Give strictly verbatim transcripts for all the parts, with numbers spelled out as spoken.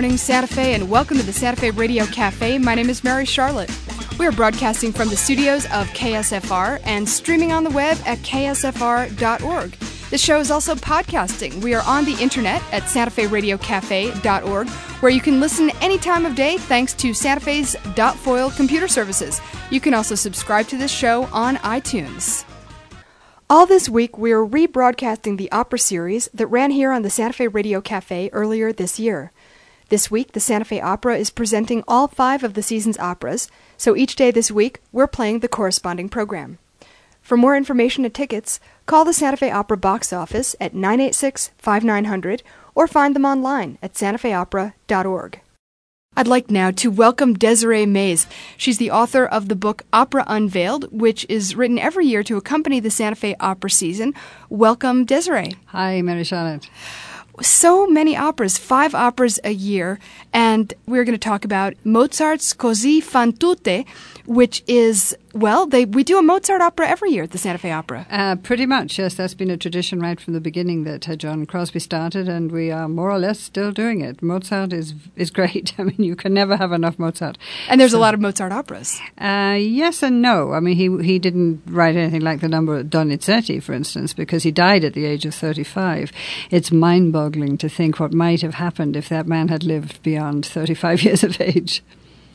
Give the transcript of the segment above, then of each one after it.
morning, Santa Fe, and welcome to the Santa Fe Radio Cafe. My name is Mary Charlotte. We are broadcasting from the studios of K S F R and streaming on the web at k s f r dot org. This show is also podcasting. We are on the internet at santa fe radio cafe dot org, where you can listen any time of day thanks to Santa Fe's .foil computer services. You can also subscribe to this show on iTunes. All this week, we are rebroadcasting the opera series that ran here on the Santa Fe Radio Cafe earlier this year. This week, the Santa Fe Opera is presenting all five of the season's operas, so each day this week, we're playing the corresponding program. For more information and tickets, call the Santa Fe Opera box office at nine eight six, five nine zero zero or find them online at santa fe opera dot org. I'd like now to welcome Desiree Mays. She's the author of the book Opera Unveiled, which is written every year to accompany the Santa Fe Opera season. Welcome, Desiree. Hi, Mary Charlotte. So many operas, five operas a year, and we're going to talk about Mozart's Così fan tutte, which is, well, they we do a Mozart opera every year at the Santa Fe Opera. Uh, pretty much, yes. That's been a tradition right from the beginning that uh, John Crosby started, and we are more or less still doing it. Mozart is is great. I mean, you can never have enough Mozart. And there's so, a lot of Mozart operas. Uh, yes and no. I mean, he he didn't write anything like the number of Donizetti, for instance, because he died at the age of thirty-five. It's mind-boggling to think what might have happened if that man had lived beyond thirty-five years of age.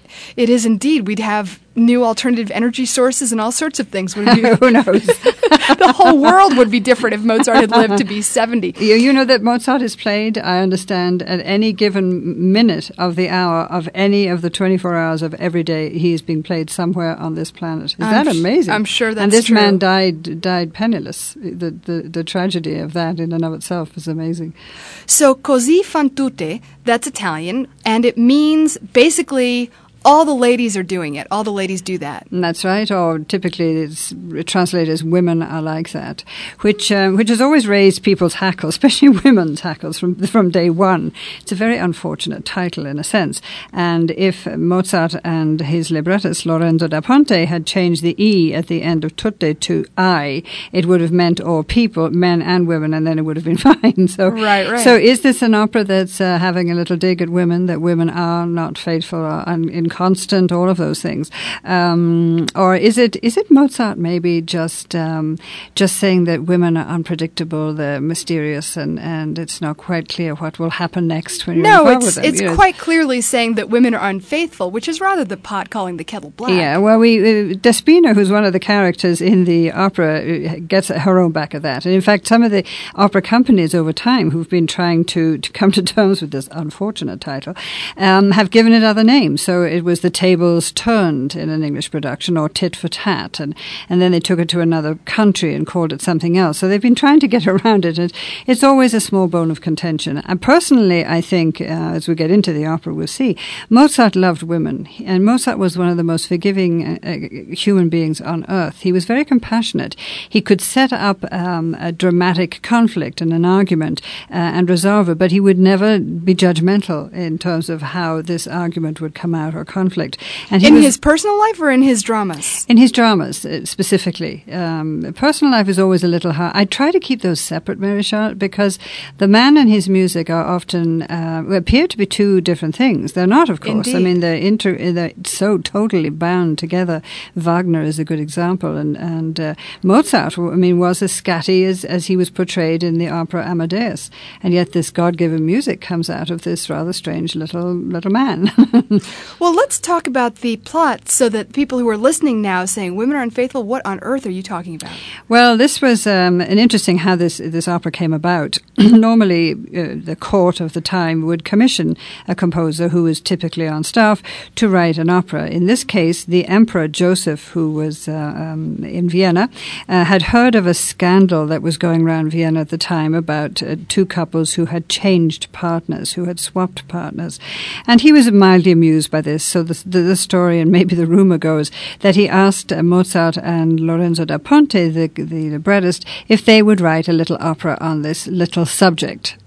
It is indeed. We'd have new alternative energy sources and all sorts of things. Would be, Who knows? The whole world would be different if Mozart had lived to be seventy. You, you know that Mozart is played, I understand, at any given minute of the hour of any of the twenty-four hours of every day. He is being played somewhere on this planet. Is I'm that amazing? Sh- I'm sure that's And this true. man died died penniless. The, the the tragedy of that in and of itself is amazing. So, Così fan tutte, that's Italian, and it means basically all the ladies are doing it. All the ladies do that. And that's right, or typically it's translated as women are like that, which um, which has always raised people's hackles, especially women's hackles from from day one. It's a very unfortunate title in a sense. And if Mozart and his librettist Lorenzo da Ponte had changed the E at the end of tutte to I, it would have meant all people, men and women, and then it would have been fine. So, right, right. So is this an opera that's uh, having a little dig at women, that women are not faithful or un- in constant, all of those things, um, or is it is it Mozart maybe just um, just saying that women are unpredictable, they're mysterious, and, and it's not quite clear what will happen next when you're no, involved it's with them? it's You know, quite clearly saying that women are unfaithful, which is rather the pot calling the kettle black. Yeah, well, we uh, Despina, who's one of the characters in the opera, uh, gets her own back at that. And in fact, some of the opera companies over time who've been trying to, to come to terms with this unfortunate title um, have given it other names. So it was the Tables Turned in an English production, or Tit for Tat, and, and then they took it to another country and called it something else. So they've been trying to get around it, and it's always a small bone of contention. And personally, I think, uh, as we get into the opera, we'll see, Mozart loved women, and Mozart was one of the most forgiving uh, uh, human beings on earth. He was very compassionate. He could set up um, a dramatic conflict and an argument uh, and resolve it, but he would never be judgmental in terms of how this argument would come out or conflict. And in was, his personal life or in his dramas? In his dramas, uh, specifically. Um, personal life is always a little hard. I try to keep those separate, Mary Charlotte, because the man and his music are often uh, appear to be two different things. They're not, of course. Indeed. I mean, they're, inter- they're so totally bound together. Wagner is a good example, and and uh, Mozart, I mean, was as scatty as as he was portrayed in the opera Amadeus, and yet this God-given music comes out of this rather strange little little man. Well, let's talk about the plot so that people who are listening now saying, women are unfaithful, what on earth are you talking about? Well, this was um, an interesting how this this opera came about. Normally, uh, the court of the time would commission a composer who was typically on staff to write an opera. In this case, the Emperor Joseph, who was uh, um, in Vienna, uh, had heard of a scandal that was going around Vienna at the time about uh, two couples who had changed partners, who had swapped partners. And he was mildly amused by this. So the, the, the story, and maybe the rumor goes, that he asked uh, Mozart and Lorenzo da Ponte, the, the librettist, if they would write a little opera on this little subject.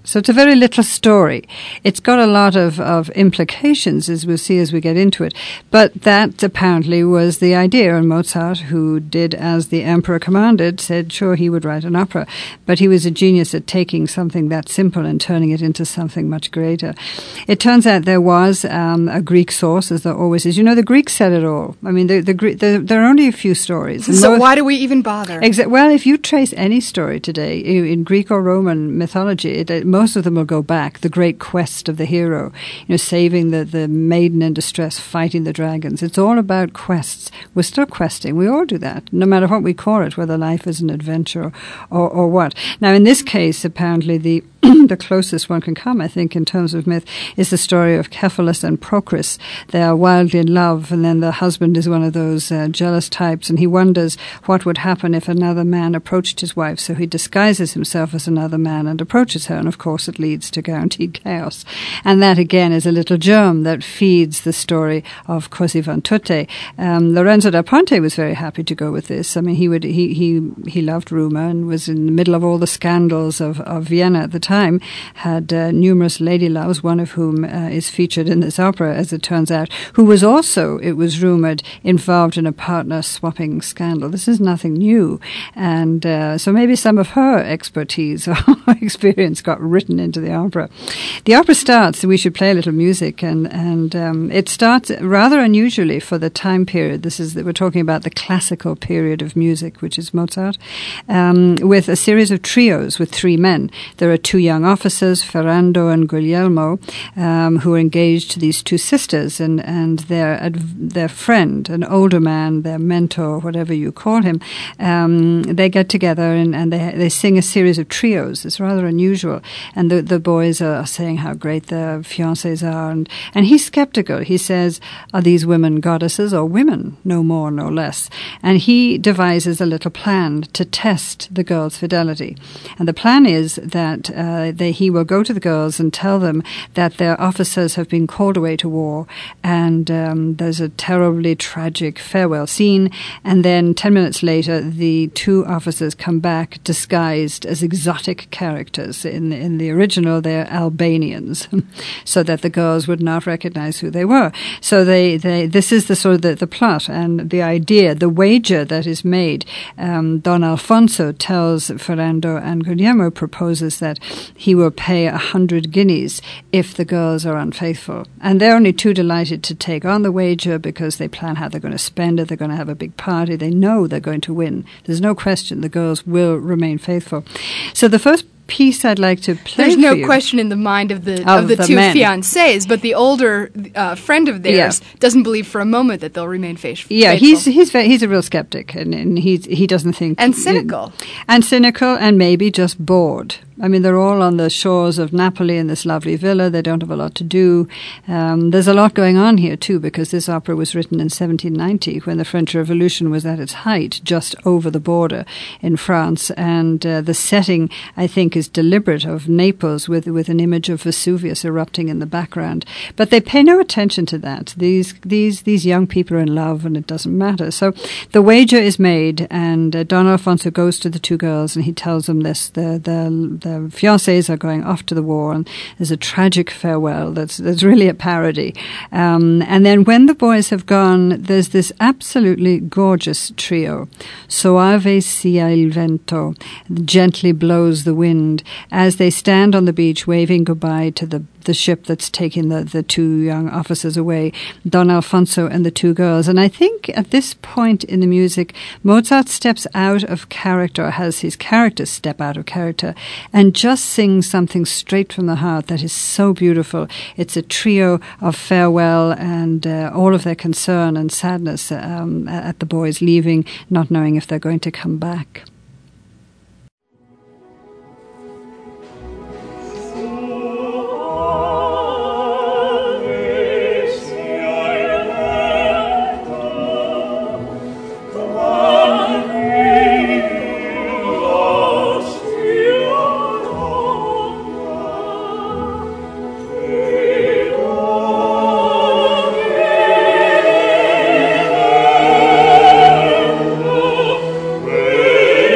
So it's a very little story. It's got a lot of, of implications, as we'll see as we get into it. But that apparently was the idea. And Mozart, who did as the emperor commanded, said, sure, he would write an opera. But he was a genius at taking something that simple and turning it into something much greater. It turns out there was um, a Greek source, as there always is. You know, the Greeks said it all. I mean, the, the, the, there are only a few stories. And so why do we even bother? Exa- well, if you trace any story today, in Greek or Roman mythology, it, most of them will go back. The great quest of the hero, you know, saving the, the maiden in distress, fighting the dragons. It's all about quests. We're still questing. We all do that, no matter what we call it, whether life is an adventure or, or what. Now, in this case, apparently the the closest one can come, I think, in terms of myth, is the story of Cephalus and Procris. They are wildly in love, and then the husband is one of those uh, jealous types, and he wonders what would happen if another man approached his wife. So he disguises himself as another man and approaches her, and of course it leads to guaranteed chaos. And that, again, is a little germ that feeds the story of Così fan tutte. Um, Lorenzo da Ponte was very happy to go with this. I mean, he would he he, he loved rumor and was in the middle of all the scandals of, of Vienna at the time. time, had uh, numerous lady loves, one of whom uh, is featured in this opera, as it turns out, who was also, it was rumored, involved in a partner-swapping scandal. This is nothing new. And uh, so maybe some of her expertise or experience got written into the opera. The opera starts, and we should play a little music, and, and um, it starts rather unusually for the time period. This is, we're talking about the classical period of music, which is Mozart, um, with a series of trios with three men. There are two young officers, Ferrando and Guglielmo, um, who are engaged to these two sisters, and, and their their friend, an older man, their mentor, whatever you call him, um, they get together and, and they they sing a series of trios. It's rather unusual. And the, the boys are saying how great their fiancés are, and, and he's skeptical. He says, are these women goddesses or women? No more, no less. And he devises a little plan to test the girls' fidelity. And the plan is that uh, they, he will go to the girls and tell them that their officers have been called away to war, and um, there's a terribly tragic farewell scene, and then ten minutes later the two officers come back disguised as exotic characters. In, in the original they're Albanians, so that the girls would not recognize who they were. So they, they this is the sort of the, the plot and the idea, the wager that is made. Um, Don Alfonso tells Ferrando, and Guglielmo proposes that he will pay a hundred guineas if the girls are unfaithful. And they're only too delighted to take on the wager because they plan how they're going to spend it. They're going to have a big party. They know they're going to win. There's no question the girls will remain faithful. So the first piece I'd like to play There's no for you, question in the mind of the of of the, the two men. fiancés, but the older uh, friend of theirs Yeah. doesn't believe for a moment that they'll remain faith- faithful. Yeah, he's he's very, he's a real skeptic, and, and he's he doesn't think And cynical. and cynical, and maybe just bored. I mean, they're all on the shores of Napoli in this lovely villa. They don't have a lot to do. Um, there's a lot going on here, too, because this opera was written in seventeen ninety, when the French Revolution was at its height, just over the border in France. And uh, the setting, I think, is deliberate, of Naples, with, with an image of Vesuvius erupting in the background. But they pay no attention to that. These these these young people are in love, and it doesn't matter. So the wager is made, and uh, Don Alfonso goes to the two girls, and he tells them this, the the, the The fiancés are going off to the war, and there's a tragic farewell that's that's really a parody. Um, and then when the boys have gone, there's this absolutely gorgeous trio. Soave sia il vento, gently blows the wind, as they stand on the beach waving goodbye to the the ship that's taking the, the two young officers away, Don Alfonso and the two girls. And I think at this point in the music, Mozart steps out of character, has his characters step out of character, and just sings something straight from the heart that is so beautiful. It's a trio of farewell and uh, all of their concern and sadness um, at the boys leaving, not knowing if they're going to come back. Hey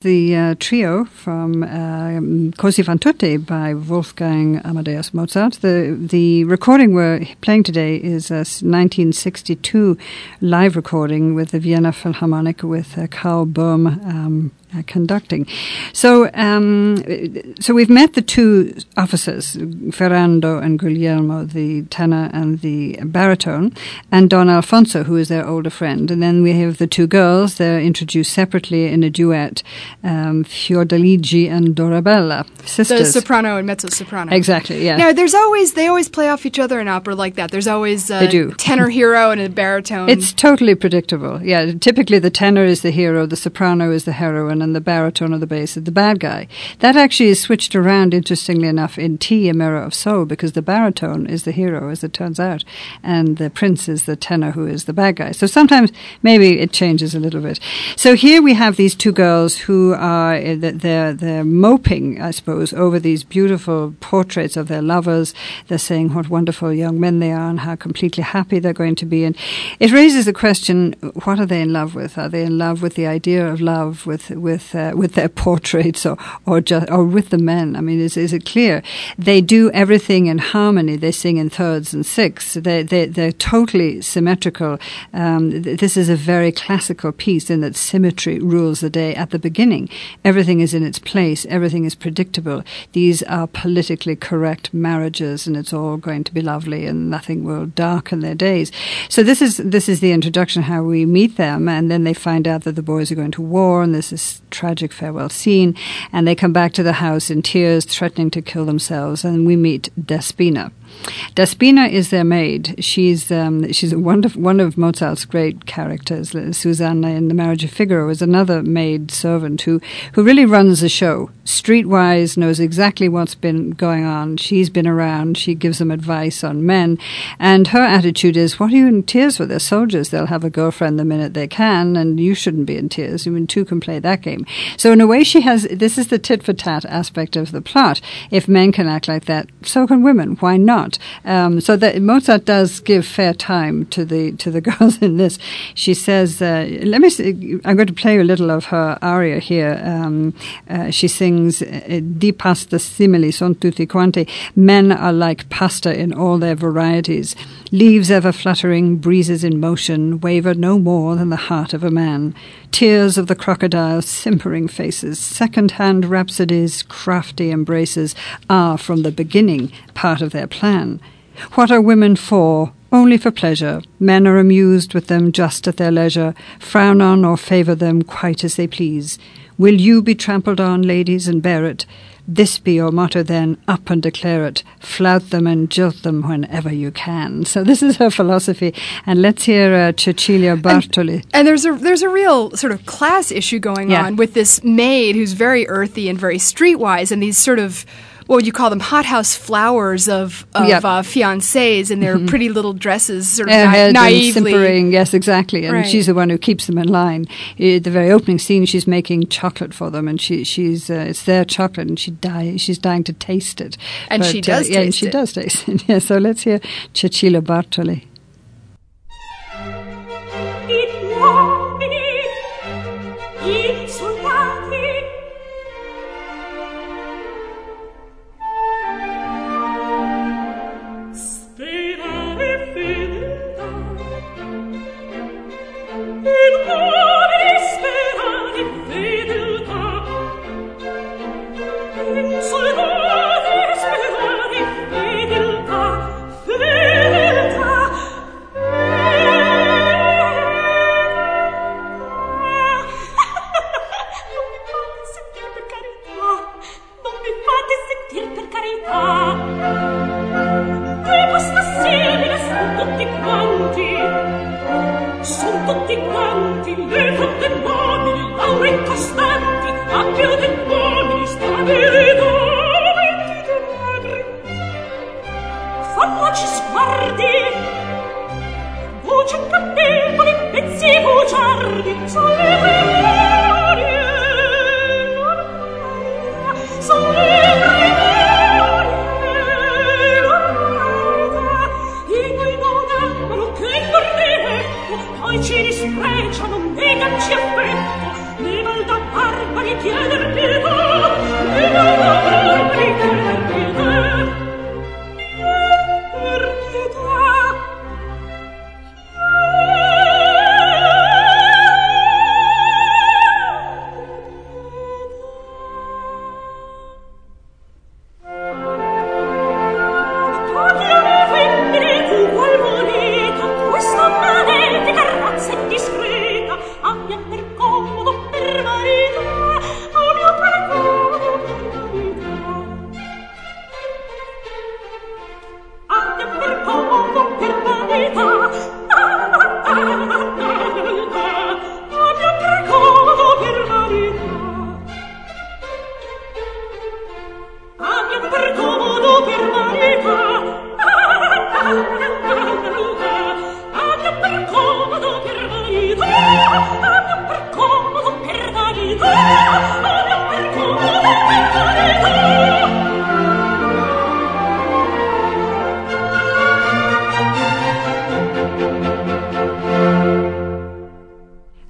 the uh, trio from um, Così fan tutte by Wolfgang Amadeus Mozart. The the recording we're playing today is a nineteen sixty-two live recording with the Vienna Philharmonic with uh, Karl Böhm um, Uh, conducting. So um, so we've met the two officers, Ferrando and Guglielmo, the tenor and the baritone, and Don Alfonso, who is their older friend. And then we have the two girls. They're introduced separately in a duet, um, Fiordaligi and Dorabella, sisters. The soprano and mezzo-soprano. Exactly, yeah. Now, there's always, they always play off each other in opera like that. There's always a they do. tenor hero and a baritone. It's totally predictable, yeah. Typically the tenor is the hero, the soprano is the heroine, and the baritone or the bass is the bad guy. That actually is switched around, interestingly enough, in T, A Mirror of Soul, because the baritone is the hero, as it turns out, and the prince is the tenor, who is the bad guy. So sometimes maybe it changes a little bit. So here we have these two girls who are, they're, they're moping, I suppose, over these beautiful portraits of their lovers. They're saying what wonderful young men they are and how completely happy they're going to be. And it raises the question, what are they in love with? Are they in love with the idea of love, with, with Uh, with their portraits, or or, just, or with the men? I mean, is, is it clear? They do everything in harmony. They sing in thirds and sixths. They, they, they're totally symmetrical. Um, th- this is a very classical piece in that symmetry rules the day at the beginning. Everything is in its place. Everything is predictable. These are politically correct marriages, and it's all going to be lovely, and nothing will darken their days. So this is this is the introduction, how we meet them, and then they find out that the boys are going to war, and this is tragic farewell scene, and they come back to the house in tears, threatening to kill themselves, and we meet Despina. Despina is their maid. She's um, she's one of one of Mozart's great characters. Susanna in The Marriage of Figaro is another maid servant who who really runs the show. Streetwise, knows exactly what's been going on. She's been around. She gives them advice on men, and her attitude is, "What are you in tears for? They're soldiers. They'll have a girlfriend the minute they can, and you shouldn't be in tears. I mean, two can play that game." So in a way, she has. This is the tit for tat aspect of the plot. If men can act like that, so can women. Why not? Um, so that Mozart does give fair time to the to the girls in this. She says, uh, "Let me. See, I'm going to play you a little of her aria here." Um, uh, she sings, "Di pasta simili son tutti quanti. Men are like pasta in all their varieties. Leaves ever fluttering, breezes in motion, waver no more than the heart of a man. Tears of the crocodile, simpering faces, second-hand rhapsodies, crafty embraces are from the beginning part of their plan. What are women for? Only for pleasure. Men are amused with them just at their leisure, frown on or favour them quite as they please. Will you be trampled on, ladies, and bear it? This be your motto then, up and declare it. Flout them and jilt them whenever you can." So this is her philosophy. And let's hear uh, Cecilia Bartoli. And, and there's a there's a real sort of class issue going yeah. on with this maid who's very earthy and very streetwise, and these sort of, what would you call them, hothouse flowers of, of yep. uh, fiancés in their mm-hmm. pretty little dresses, sort of Airhead na- naively. And simpering, yes, exactly. And right. she's the one who keeps them in line. At the very opening scene, she's making chocolate for them, and she she's uh, it's their chocolate, and she die, she's dying to taste it. And but, she does uh, yeah, taste and she it. does taste it. Yeah, so let's hear Cecilia Bartoli. Poi ci dispreciano, neganci affetto, ne mal da barbari piedi.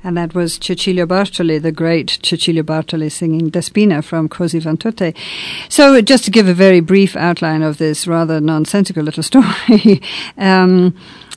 and that was Cecilia Bartoli, the great Cecilia Bartoli, singing Despina from Così fan tutte. So just to give a very brief outline of this rather nonsensical little story, um,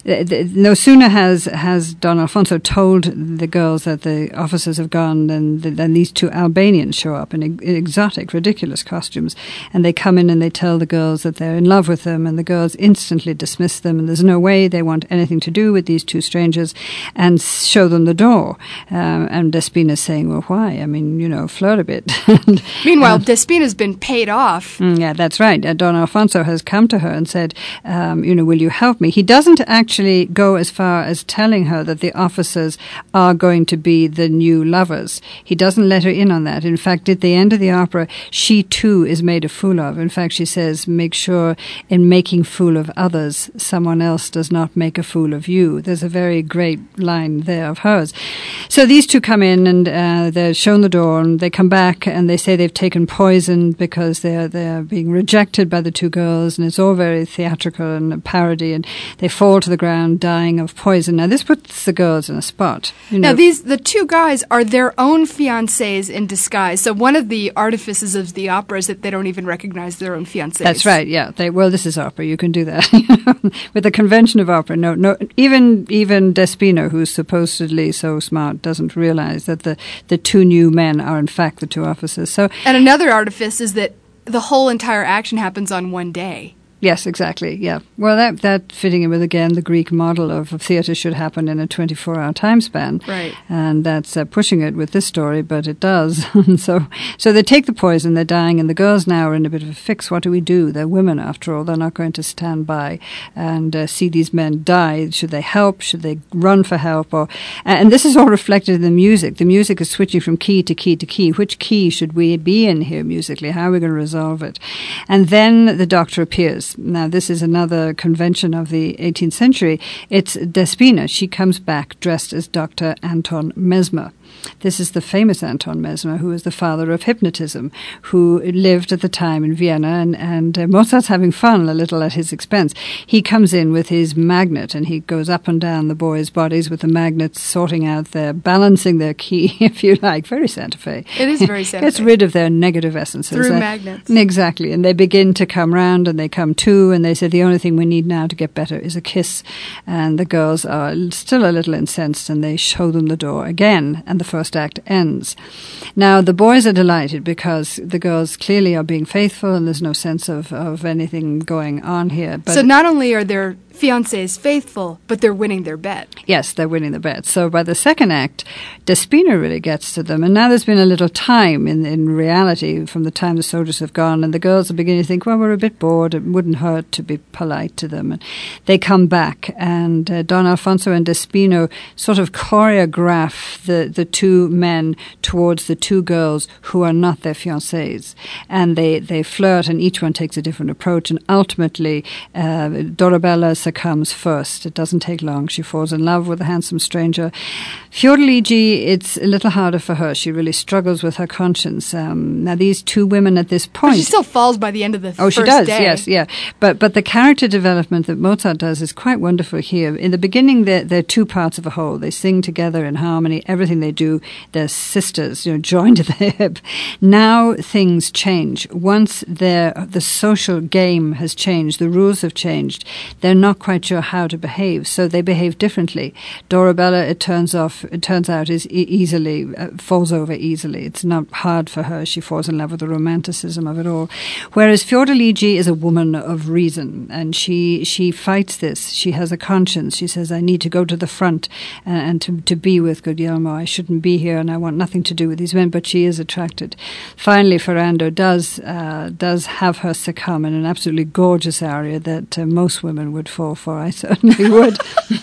no sooner has has Don Alfonso told the girls that the officers have gone than, than these two Albanians show up in, in exotic, ridiculous costumes, and they come in and they tell the girls that they're in love with them, and the girls instantly dismiss them, and there's no way they want anything to do with these two strangers, and show them the door. Um, and Despina's saying, well, why? I mean, you know, flirt a bit. and, Meanwhile, um, Despina's been paid off. Yeah, that's right. Uh, Don Alfonso has come to her and said, um, you know, will you help me? He doesn't actually actually go as far as telling her that the officers are going to be the new lovers. He doesn't let her in on that. In fact, at the end of the opera, she too is made a fool of. In fact, she says, make sure in making fool of others, someone else does not make a fool of you. There's a very great line there of hers. So these two come in and uh, they're shown the door, and they come back and they say they've taken poison because they're, they're being rejected by the two girls, and it's all very theatrical and a parody, and they fall to the ground dying of poison. Now, this puts the girls in a spot. You know. Now, these the two guys are their own fiancés in disguise. So one of the artifices of the opera is that they don't even recognize their own fiancés. That's right, yeah. They, well, this is opera. You can do that. With the convention of opera, no, no. Even even Despina, who's supposedly so smart, doesn't realize that the, the two new men are in fact the two officers. So, and another artifice is that the whole entire action happens on one day. Yes, exactly, yeah. Well, that that fitting in with, again, the Greek model of, of theatre should happen in a twenty-four hour time span. Right. And that's uh, pushing it with this story, but it does. so so they take the poison, they're dying, and the girls now are in a bit of a fix. What do we do? They're women, after all. They're not going to stand by and uh, see these men die. Should they help? Should they run for help? Or And this is all reflected in the music. The music is switching from key to key to key. Which key should we be in here musically? How are we going to resolve it? And then the doctor appears. Now, this is another convention of the eighteenth century. It's Despina. She comes back dressed as Doctor Anton Mesmer. This is the famous Anton Mesmer, who is the father of hypnotism, who lived at the time in Vienna, and, and uh, Mozart's having fun a little at his expense. He comes in with his magnet, and he goes up and down the boys' bodies with the magnets, sorting out their, balancing their key, if you like. Very Santa Fe. It is very Santa Fe. Gets rid of their negative essences. Through uh, magnets. Exactly. And they begin to come round, and they come to, and they say the only thing we need now to get better is a kiss. And the girls are still a little incensed, and they show them the door again, and the first act ends. Now, the boys are delighted because the girls clearly are being faithful, and there's no sense of, of anything going on here. But so not only are their fiancés faithful, but they're winning their bet. Yes, they're winning the bet. So by the second act, Despina really gets to them. And now there's been a little time in, in reality from the time the soldiers have gone, and the girls are beginning to think, well, we're a bit bored. It wouldn't hurt to be polite to them. And they come back, and uh, Don Alfonso and Despina sort of choreograph the, the two men towards the two girls who are not their fiancés. And they, they flirt, and each one takes a different approach. And ultimately, uh, Dorabella succumbs first. It doesn't take long. She falls in love with a handsome stranger. Fiordiligi, it's a little harder for her. She really struggles with her conscience. Um, now, these two women at this point... But she still falls by the end of the oh, first she does, day. yes, yeah. But but the character development that Mozart does is quite wonderful here. In the beginning, they're, they're two parts of a whole. They sing together in harmony. Everything they do, they're sisters, you know, joined at the hip. Now things change. Once the social game has changed, the rules have changed, they're not quite sure how to behave, so they behave differently. Dorabella, it turns off, it turns out, is e- easily uh, falls over easily. It's not hard for her. She falls in love with the romanticism of it all. Whereas Fiordiligi is a woman of reason, and she she fights this. She has a conscience. She says, I need to go to the front and, and to to be with Guglielmo. I shouldn't be here, and I want nothing to do with these men. But she is attracted. Finally, Ferrando does uh, does have her succumb in an absolutely gorgeous aria that uh, most women would fall for. I certainly would,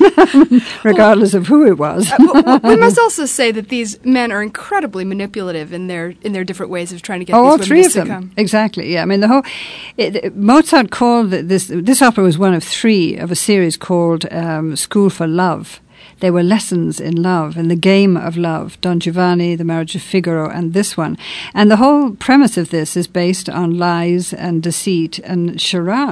regardless of who it was. uh, we must also say that these men are incredibly manipulative in their in their different ways of trying to get oh, these all women three to of them. succumb. Exactly. Yeah. I mean, the whole it, it, Mozart called this this opera was one of three of a series called um, School for Love. They were lessons in love, in the game of love. Don Giovanni, The Marriage of Figaro, and this one. And the whole premise of this is based on lies and deceit and charade.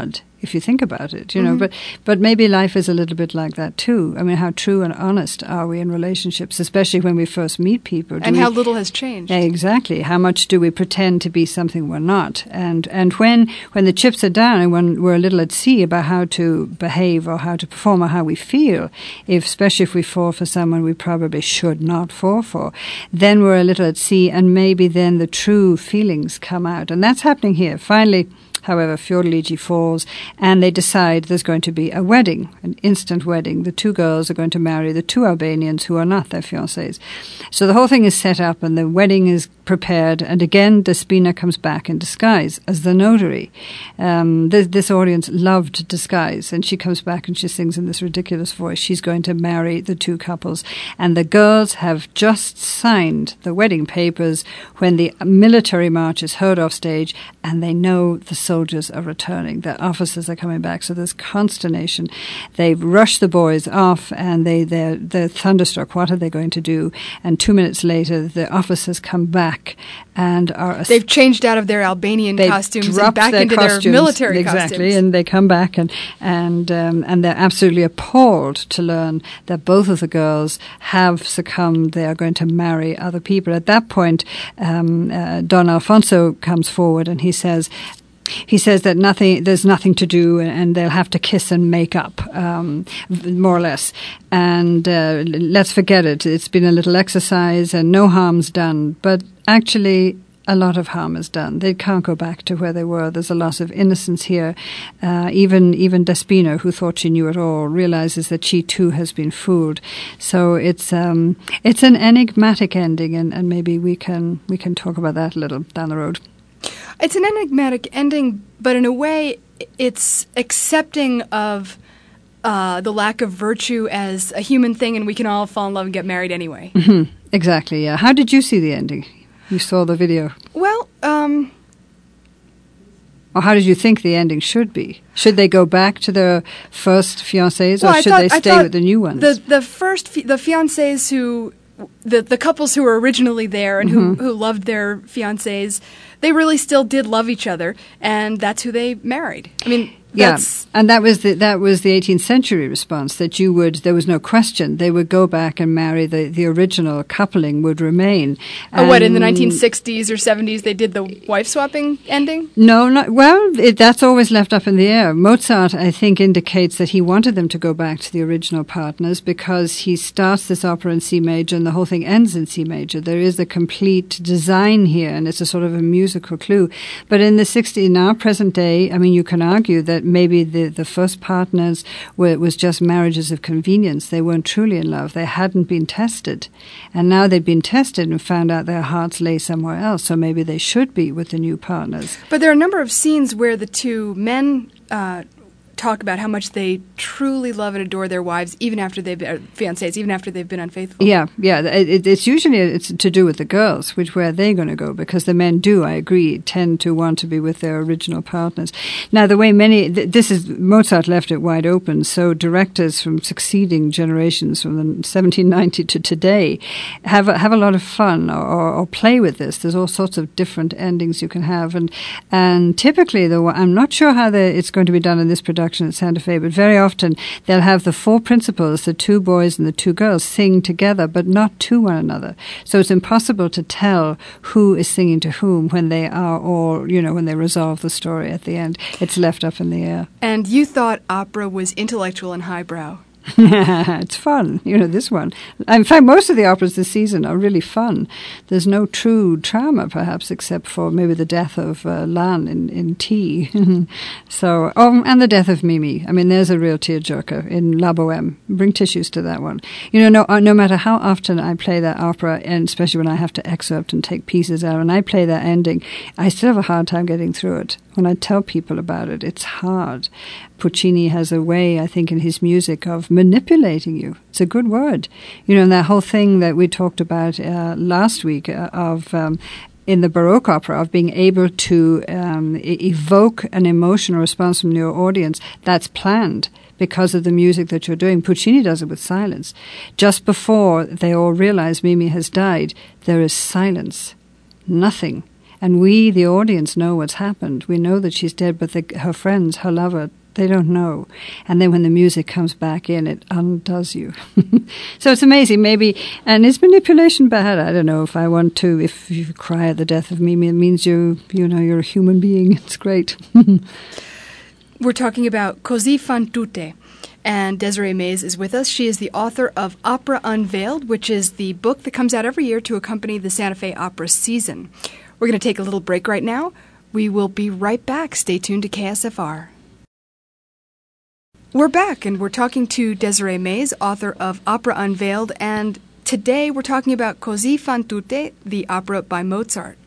if you think about it, you know. Mm-hmm. But but maybe life is a little bit like that too. I mean, how true and honest are we in relationships, especially when we first meet people? Do and we, how little has changed. Exactly. How much do we pretend to be something we're not? And and when when the chips are down and when we're a little at sea about how to behave or how to perform or how we feel, if especially if we fall for someone we probably should not fall for, then we're a little at sea, and maybe then the true feelings come out. And that's happening here. Finally, however, Fiordiligi falls, and they decide there's going to be a wedding, an instant wedding. The two girls are going to marry the two Albanians who are not their fiancés. So the whole thing is set up, and the wedding is prepared, and again Despina comes back in disguise as the notary. Um, this, this audience loved disguise, and she comes back and she sings in this ridiculous voice. She's going to marry the two couples, and the girls have just signed the wedding papers when the military march is heard off stage, and they know the soldiers are returning. The officers are coming back, so there's consternation. They've rushed the boys off, and they, they're, they're thunderstruck. What are they going to do? And two minutes later, the officers come back and are... They've changed out of their Albanian costumes and back their into costumes, their military exactly, costumes. Exactly, and they come back and and um, and they're absolutely appalled to learn that both of the girls have succumbed. They are going to marry other people. At that point, um, uh, Don Alfonso comes forward and he says... He says that nothing, there's nothing to do, and they'll have to kiss and make up, um, more or less. And uh, let's forget it. It's been a little exercise, and no harm's done. But actually, a lot of harm is done. They can't go back to where they were. There's a loss of innocence here. Uh, even even Despina, who thought she knew it all, realizes that she too has been fooled. So it's um, it's an enigmatic ending, and, and maybe we can we can talk about that a little down the road. It's an enigmatic ending, but in a way, it's accepting of uh, the lack of virtue as a human thing, and we can all fall in love and get married anyway. Mm-hmm. Exactly, yeah. How did you see the ending? You saw the video. Well, um... Or how did you think the ending should be? Should they go back to their first fiancés, well, or I should thought, they stay with the new ones? The, the first, fi- the fiancés who... The, the couples who were originally there and mm-hmm. who, who loved their fiancés, they really still did love each other, and that's who they married. I mean, that's... Yeah, and that was the that was the eighteenth century response, that you would, there was no question, they would go back and marry, the, the original coupling would remain. Oh, what, in the nineteen sixties or seventies they did the wife-swapping ending? No, not, well, it, that's always left up in the air. Mozart, I think, indicates that he wanted them to go back to the original partners because he starts this opera in C major and the whole thing ends in C major. There is a complete design here, and it's a sort of a musical clue. But in the sixties, in our present day, I mean, you can argue that maybe the, the first partners were was just marriages of convenience. They weren't truly in love. They hadn't been tested. And now they've been tested and found out their hearts lay somewhere else. So maybe they should be with the new partners. But there are a number of scenes where the two men uh, talk about how much they truly love and adore their wives, even after they've been, uh, fiancés, even after they've been unfaithful. Yeah, yeah. It, it's usually it's to do with the girls, which where they're going to go, because the men do, I agree, tend to want to be with their original partners. Now, the way many th- this is Mozart left it wide open, so directors from succeeding generations from the seventeen ninety to today have a, have a lot of fun or, or, or play with this. There's all sorts of different endings you can have, and and typically, though, I'm not sure how the, it's going to be done in this production at Santa Fe, but very often they'll have the four principals, the two boys and the two girls, sing together, but not to one another. So it's impossible to tell who is singing to whom when they are all, you know, when they resolve the story at the end. It's left up in the air. And you thought opera was intellectual and highbrow. It's fun, you know, this one. In fact, most of the operas this season are really fun. There's no true drama, perhaps, except for maybe the death of uh, Lan in, in T. so, oh, and the death of Mimi. I mean, there's a real tearjerker in La Bohème. Bring tissues to that one. You know, no, no matter how often I play that opera, and especially when I have to excerpt and take pieces out, and I play that ending, I still have a hard time getting through it. When I tell people about it, it's hard. Puccini has a way, I think, in his music of manipulating you. It's a good word. You know, and that whole thing that we talked about uh, last week uh, of... Um, in the Baroque opera, of being able to um, e- evoke an emotional response from your audience that's planned because of the music that you're doing. Puccini does it with silence. Just before they all realize Mimi has died, there is silence. Nothing. And we, the audience, know what's happened. We know that she's dead, but the, her friends, her lover, They don't know. And then when the music comes back in, it undoes you. So it's amazing. Maybe, and is manipulation bad? I don't know. If I want to, if you cry at the death of Mimi, it means you, you know, you're a human being. It's great. We're talking about Così fan tutte. And Desiree Mays is with us. She is the author of Opera Unveiled, which is the book that comes out every year to accompany the Santa Fe Opera season. We're going to take a little break right now. We will be right back. Stay tuned to K S F R. We're back, and we're talking to Desiree Mays, author of Opera Unveiled, and today we're talking about Così fan tutte, the opera by Mozart.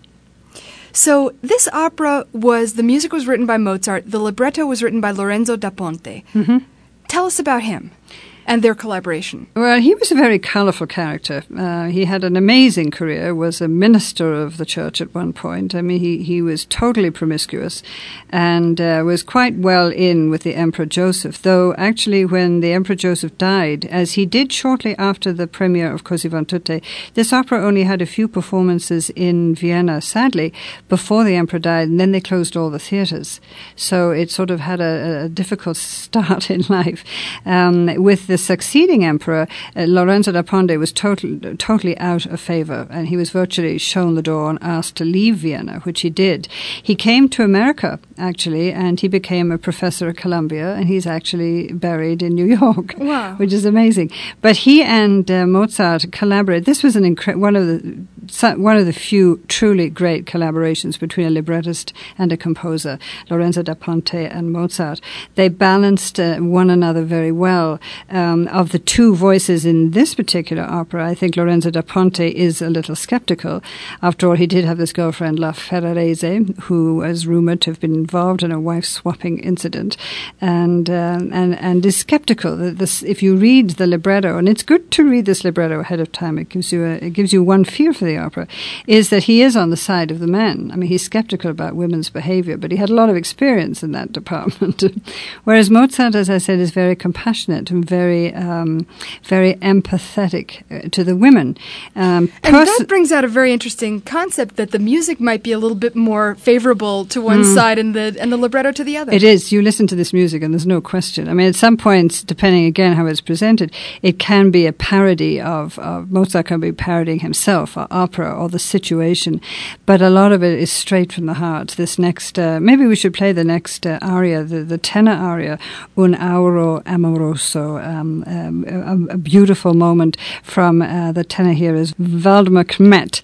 So this opera was, the music was written by Mozart, the libretto was written by Lorenzo da Ponte. Mm-hmm. Tell us about him and their collaboration. Well, he was a very colourful character. Uh, he had an amazing career, was a minister of the church at one point. I mean, he, he was totally promiscuous and uh, was quite well in with the Emperor Joseph, though actually when the Emperor Joseph died, as he did shortly after the premiere of Così fan tutte, this opera only had a few performances in Vienna, sadly, before the Emperor died, and then they closed all the theatres. So it sort of had a, a difficult start in life. Um, with the succeeding emperor, uh, Lorenzo da Ponte, was total, totally out of favour, and he was virtually shown the door and asked to leave Vienna, which he did. He came to America, actually, and he became a professor at Columbia, and he's actually buried in New York, wow. which is amazing. But he and uh, Mozart collaborated. This was an incre- one of the one of the few truly great collaborations between a librettist and a composer, Lorenzo da Ponte and Mozart. They balanced uh, one another very well. Um, of the two voices in this particular opera, I think Lorenzo da Ponte is a little skeptical. After all, he did have this girlfriend, La Ferrarese, who was rumoured to have been involved in a wife-swapping incident, and um, and and is skeptical that this. If you read the libretto, and it's good to read this libretto ahead of time, it gives you a, it gives you one feel for the opera, is that he is on the side of the men. I mean, he's skeptical about women's behaviour, but he had a lot of experience in that department. Whereas Mozart, as I said, is very compassionate and very, um, very empathetic uh, to the women. Um, and pers- that brings out a very interesting concept that the music might be a little bit more favourable to one mm. side and the and the libretto to the other. It is. You listen to this music and there's no question. I mean, at some points, depending again how it's presented, it can be a parody of, of Mozart can be parodying himself, or opera, or the situation, but a lot of it is straight from the heart. This next, uh, maybe we should play the next uh, aria, the, the tenor aria, Un auro amoroso, um, um, a, a beautiful moment from uh, the tenor here is Waldemar Kmet.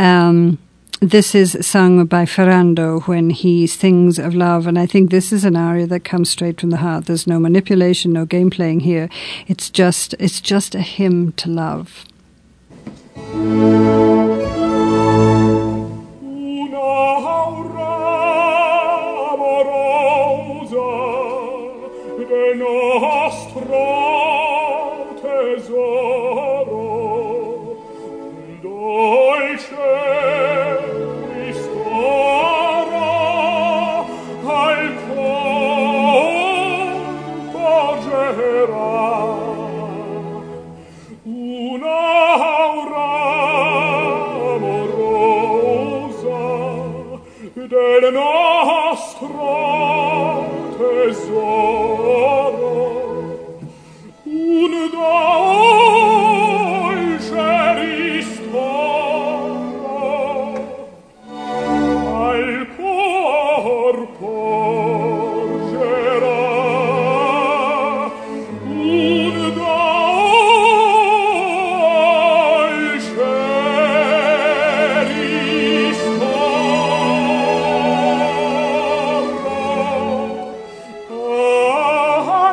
Um, This is sung by Ferrando when he sings of love, and I think this is an aria that comes straight from the heart. There's no manipulation, no game playing here. It's just, it's just a hymn to love. del nostro tesoro, un dolce ristoro al cor porgerà, un dolce ristoro.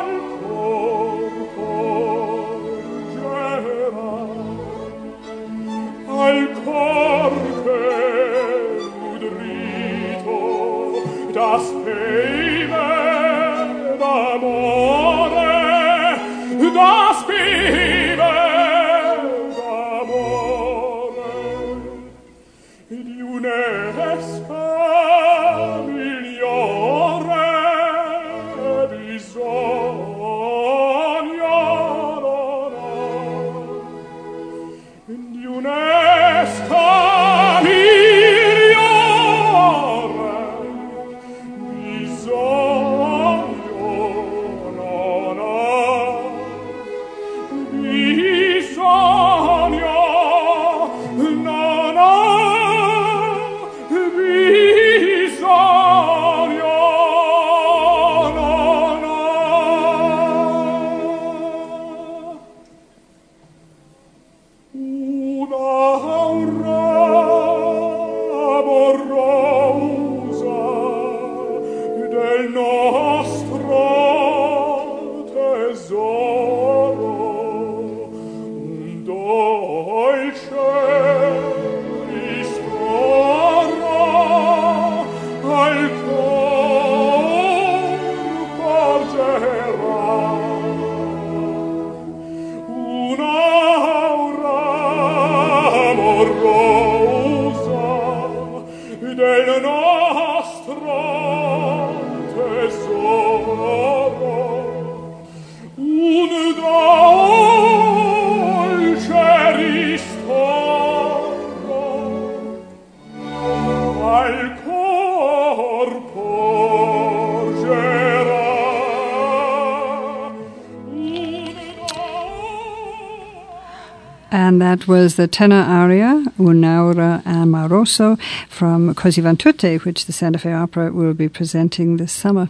and that was the tenor aria Un'aura amoroso from Così fan tutte, which the Santa Fe Opera will be presenting this summer.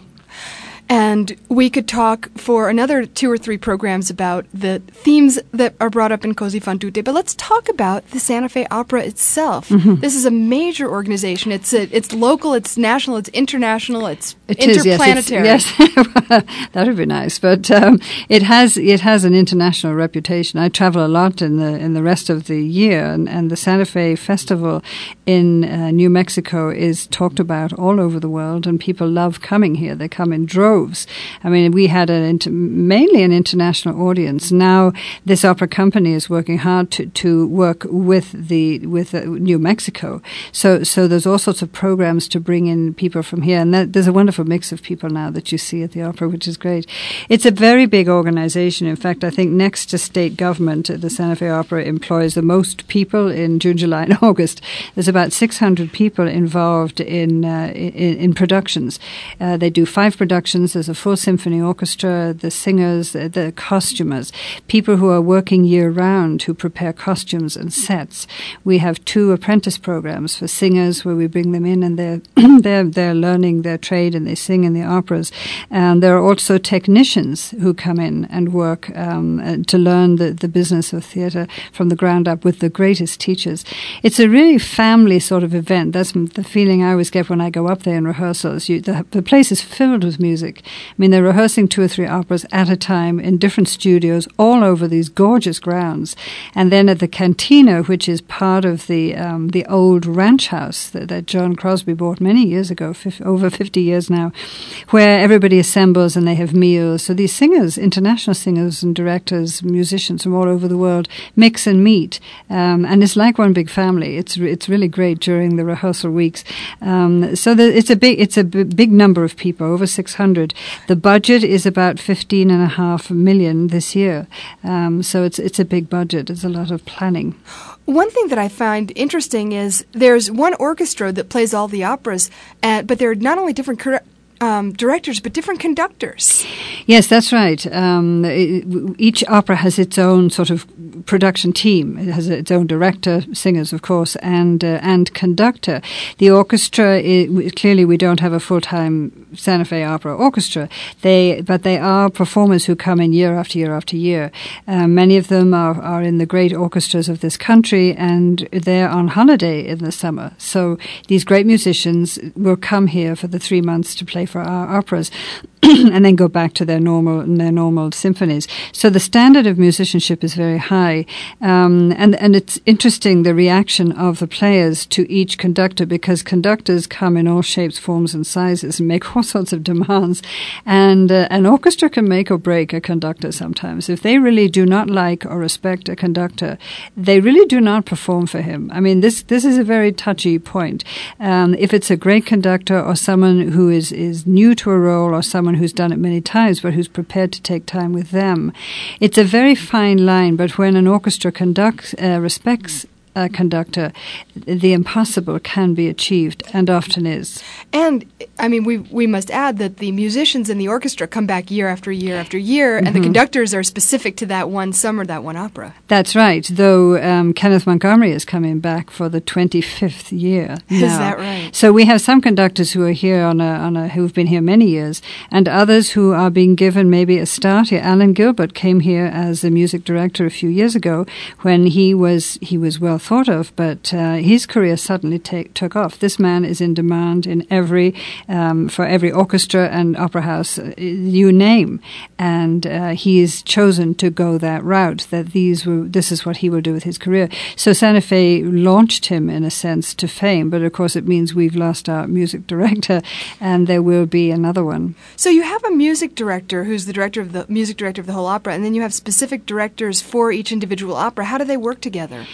And we could talk for another two or three programs about the themes that are brought up in Così fan tutte, but let's talk about the Santa Fe Opera itself. Mm-hmm. This is a major organization. It's a, it's local, it's national, it's international, it's it interplanetary. Is, yes, yes. That would be nice. But um, it has it has an international reputation. I travel a lot in the in the rest of the year, and, and the Santa Fe Festival in uh, New Mexico is talked about all over the world, and people love coming here. They come in droves. I mean, we had an inter- mainly an international audience. Now, this opera company is working hard to, to work with the with uh, New Mexico. So, so there's all sorts of programs to bring in people from here, and that, there's a wonderful mix of people now that you see at the opera, which is great. It's a very big organization. In fact, I think next to state government, the Santa Fe Opera employs the most people in June, July, and August. There's about six hundred people involved in uh, in, in productions. Uh, they do five productions. There's a full symphony orchestra, the singers, the, the costumers, people who are working year-round who prepare costumes and sets. We have two apprentice programs for singers where we bring them in and they're they're, they're learning their trade and they sing in the operas. And there are also technicians who come in and work um, to learn the, the business of theatre from the ground up with the greatest teachers. It's a really family sort of event. That's the feeling I always get when I go up there in rehearsals. You, the, the place is filled with music. I mean, they're rehearsing two or three operas at a time in different studios all over these gorgeous grounds. And then at the Cantina, which is part of the um, the old ranch house that, that John Crosby bought many years ago, f- over fifty years now, where everybody assembles and they have meals. So these singers, international singers and directors, musicians from all over the world, mix and meet. Um, and it's like one big family. It's re- it's really great during the rehearsal weeks. Um, so the, it's a big it's a b- big number of people, over six hundred. The budget is about fifteen and a half million this year. Um, so it's it's a big budget. It's a lot of planning. One thing that I find interesting is there's one orchestra that plays all the operas, uh, but there are not only different cor- um, directors, but different conductors. Yes, that's right. Um, it, each opera has its own sort of production team. It has its own director, singers, of course, and uh, and conductor. The orchestra, is, clearly we don't have a full-time Santa Fe Opera orchestra. They, but they are performers who come in year after year after year. Um, many of them are, are in the great orchestras of this country, and they're on holiday in the summer. So these great musicians will come here for the three months to play for our operas, and then go back to their normal their normal symphonies. So the standard of musicianship is very high, um, and and it's interesting the reaction of the players to each conductor, because conductors come in all shapes, forms, and sizes and make all sorts of demands, and uh, an orchestra can make or break a conductor sometimes. If they really do not like or respect a conductor, they really do not perform for him. I mean, this this is a very touchy point. Um, if it's a great conductor or someone who is is new to a role, or someone who's done it many times but who's prepared to take time with them, it's a very fine line. But when an orchestra conducts, uh, respects a conductor, the impossible can be achieved, and often is. And, I mean, we we must add that the musicians in the orchestra come back year after year after year, mm-hmm. and the conductors are specific to that one summer, that one opera. That's right, though um, Kenneth Montgomery is coming back for the twenty-fifth year now. Is that right? So we have some conductors who are here on a, on a who've been here many years, and others who are being given maybe a start here. Alan Gilbert came here as a music director a few years ago when he was he was well thought of, but uh, his career suddenly take, took off. This man is in demand in every um, for every orchestra and opera house uh, you name, and uh, he is chosen to go that route. That these were this is what he will do with his career. So Santa Fe launched him in a sense to fame, but of course it means we've lost our music director, and there will be another one. So you have a music director who's the director of the music director of the whole opera, and then you have specific directors for each individual opera. How do they work together?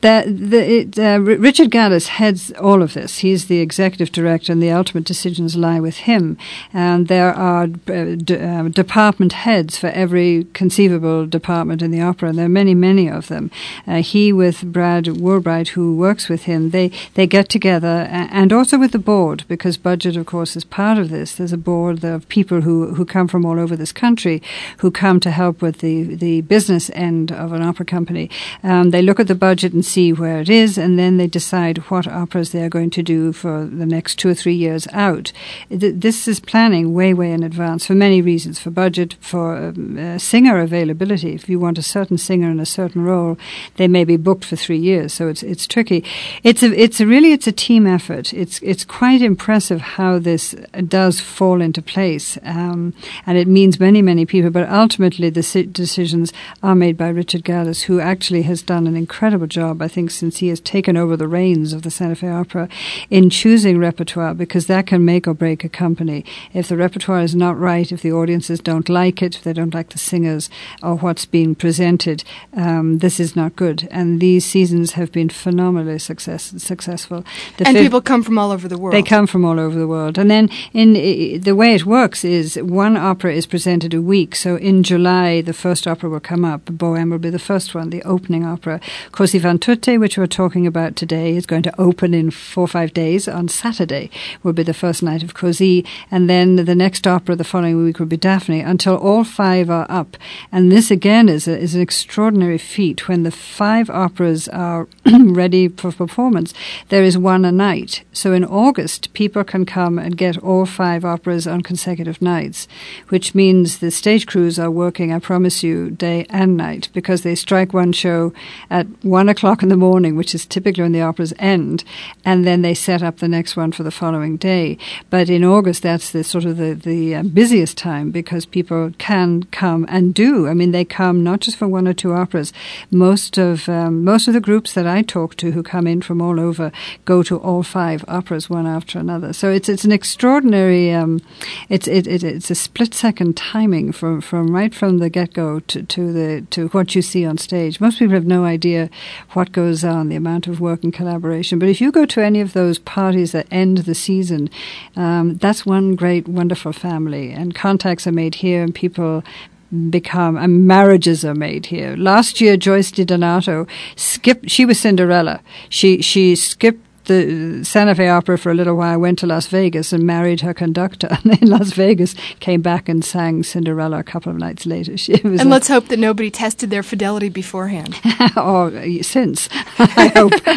the, the, it, uh, Richard Gaddis heads all of this. He's the executive director, and the ultimate decisions lie with him. And there are uh, d- uh, department heads for every conceivable department in the opera, and there are many, many of them. Uh, he with Brad Woolbright, who works with him, they, they get together, uh, and also with the board, because budget, of course, is part of this. There's a board of people who, who come from all over this country, who come to help with the, the business end of an opera company. Um, they look at the budget and see where it is, and then they decide what operas they're going to do for the next two or three years out. Th- this is planning way, way in advance for many reasons, for budget, for um, uh, singer availability. If you want a certain singer in a certain role, they may be booked for three years, so it's it's tricky. It's a, it's a really, it's a team effort. It's it's quite impressive how this does fall into place, um, and it means many, many people, but ultimately the si- decisions are made by Richard Gaddis, who actually has done an incredible job, I think, since he has taken over the reins of the Santa Fe Opera in choosing repertoire, because that can make or break a company. If the repertoire is not right, if the audiences don't like it, if they don't like the singers or what's being presented, um, this is not good. And these seasons have been phenomenally success, successful. The and fifth, people come from all over the world. They come from all over the world. And then in I, the way it works is one opera is presented a week. So in July, the first opera will come up. Bohème will be the first one, the opening opera. Così fan tutte, which we're talking about today, is going to open in four or five days. On Saturday will be the first night of Così. And then the next opera the following week will be Daphne, until all five are up. And this, again, is, a, is an extraordinary feat. When the five operas are ready for performance, there is one a night. So in August, people can come and get all five operas on consecutive nights, which means the stage crews are working, I promise you, day and night, because they strike one show at one o'clock in the morning, which is typically when the operas end, and then they set up the next one for the following day. But in August, that's the sort of the, the uh, busiest time, because people can come and do. I mean, they come not just for one or two operas. Most of um, most of the groups that I talk to who come in from all over go to all five operas one after another. So it's it's an extraordinary, um, it's it, it it's a split second timing from, from right from the get go to, to the to what you see on stage. Most people have no idea what goes on, the amount of work and collaboration. But if you go to any of those parties that end the season, um, that's one great, wonderful family, and contacts are made here, and people become, and marriages are made here. Last year, Joyce DiDonato skipped, she was Cinderella. She, she skipped the Santa Fe Opera for a little while, went to Las Vegas and married her conductor, and in Las Vegas came back and sang Cinderella a couple of nights later. She was and let's hope that nobody tested their fidelity beforehand. or since, I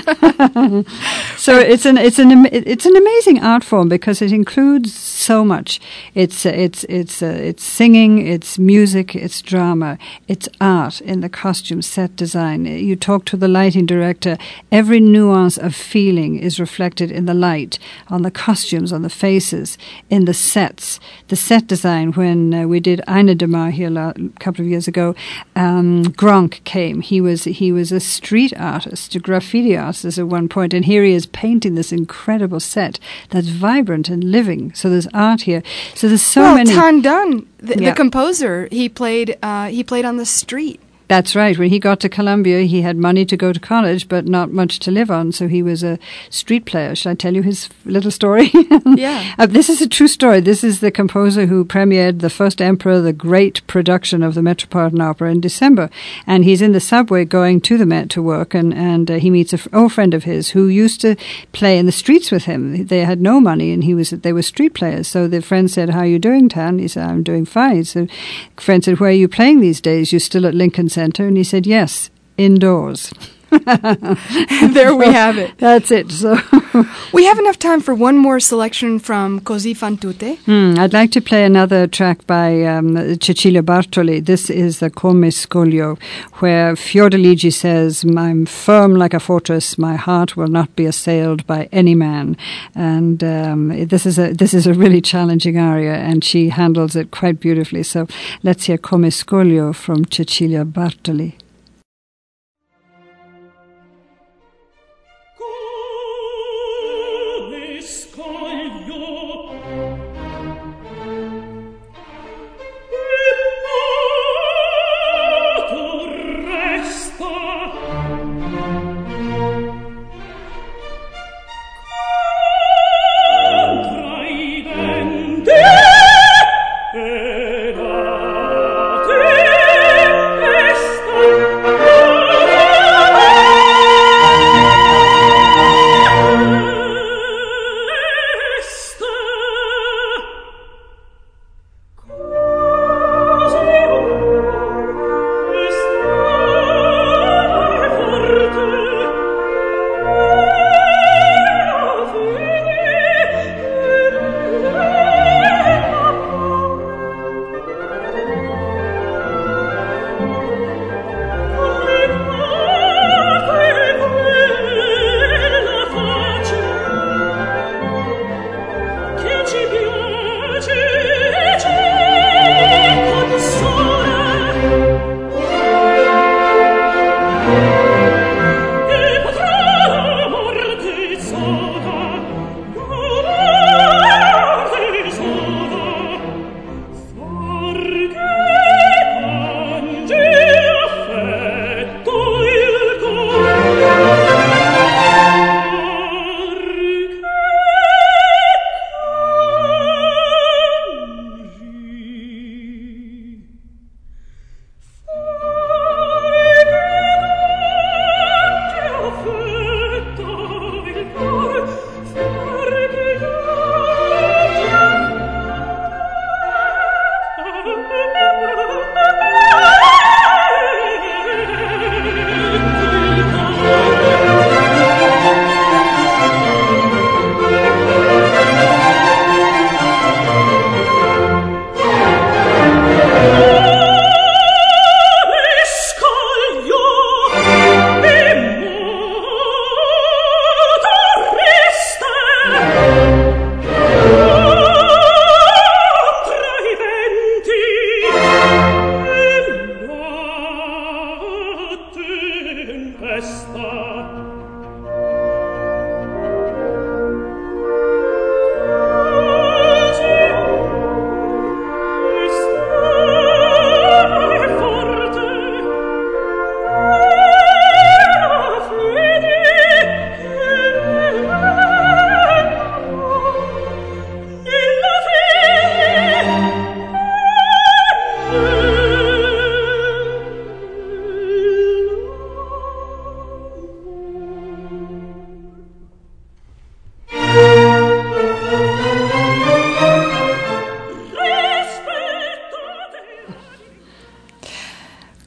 hope. So it's an it's an it's an amazing art form, because it includes so much. It's uh, it's it's uh, it's singing, it's music, it's drama, it's art in the costume, set design. You talk to the lighting director, every nuance of feeling is reflected in the light, on the costumes, on the faces, in the sets. The set design, when uh, we did Eine Demar here a couple of years ago, um, Gronk came. He was he was a street artist, a graffiti artist at one point, and here he is painting this incredible set that's vibrant and living. So there's art here. So there's so well, many. Tan Dun, the, Yeah. the composer, he played uh, he played on the street. That's right. When he got to Columbia, he had money to go to college, but not much to live on. So he was a street player. Shall I tell you his little story? Yeah. uh, this is a true story. This is the composer who premiered The First Emperor, the great production of the Metropolitan Opera, in December. And he's in the subway going to the Met to work, and, and uh, he meets an f- old friend of his who used to play in the streets with him. They had no money, and he was they were street players. So the friend said, "How are you doing, Tan?" He said, "I'm doing fine." So the friend said, "Where are you playing these days? You're still at Lincoln Center?" And he said, "Yes, indoors." There we have it. That's it. So We have enough time for one more selection from Così fan tutte. hmm, I'd like to play another track by um, Cecilia Bartoli. This is the Come Scoglio, where Fiordiligi says, "I'm firm like a fortress. My heart will not be assailed by any man." And um, this is a this is a really challenging aria, and she handles it quite beautifully. So let's hear Come Scoglio from Cecilia Bartoli. Come scoglio preparato resta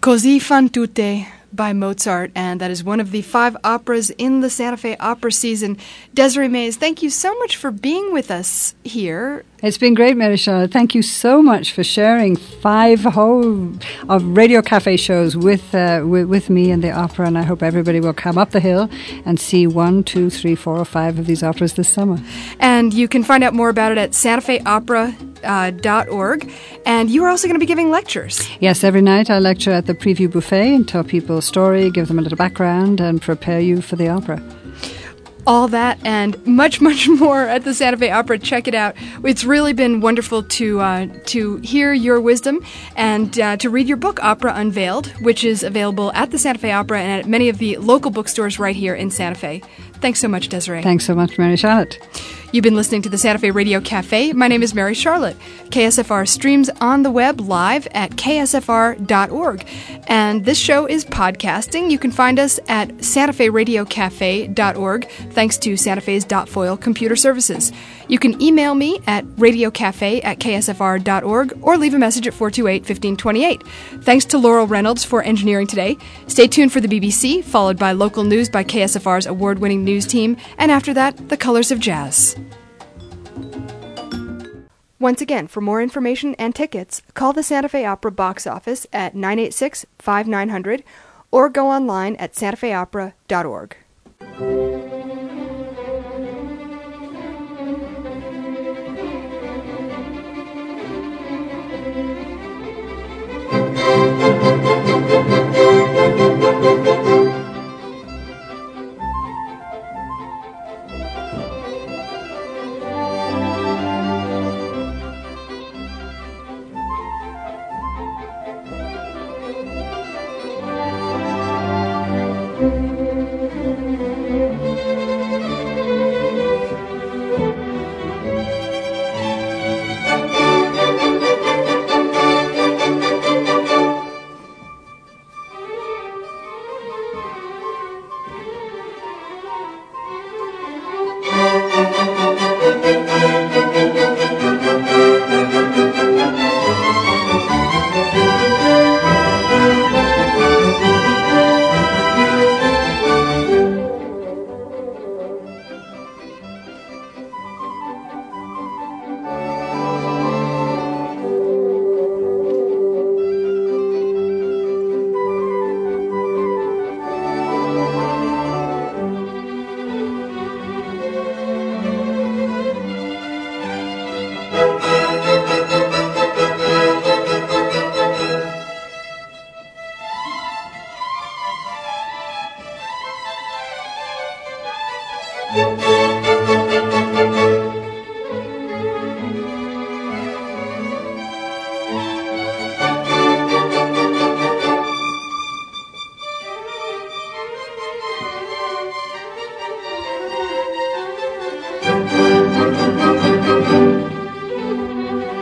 Così fan tutte by Mozart, and that is one of the five operas in the Santa Fe opera season. Desiree Mays, thank you so much for being with us here. It's been great, Mary Charlotte. Thank you so much for sharing five whole of Radio Cafe shows with, uh, with with me and the opera, and I hope everybody will come up the hill and see one, two, three, four, or five of these operas this summer. And you can find out more about it at santa fe opera dot org. And you are also going to be giving lectures. Yes, every night I lecture at the Preview Buffet and tell people a story, give them a little background, and prepare you for the opera. All that and much, much more at the Santa Fe Opera. Check it out. It's really been wonderful to uh, to hear your wisdom and uh, to read your book, Opera Unveiled, which is available at the Santa Fe Opera and at many of the local bookstores right here in Santa Fe. Thanks so much, Desiree. Thanks so much, Mary Charlotte. You've been listening to the Santa Fe Radio Cafe. My name is Mary Charlotte. K S F R streams on the web live at k s f r dot org. And this show is podcasting. You can find us at santa fe radio cafe dot org, thanks to Santa Fe's Dot Foil Computer Services. You can email me at radiocafe at k s f r dot org or leave a message at four two eight, one five two eight. Thanks to Laurel Reynolds for engineering today. Stay tuned for the B B C, followed by local news by K S F R's award-winning news team, and after that, the Colors of Jazz. Once again, for more information and tickets, call the Santa Fe Opera box office at nine eight six, five nine zero zero or go online at santa fe opera dot org.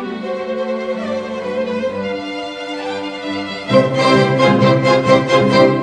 Thank you.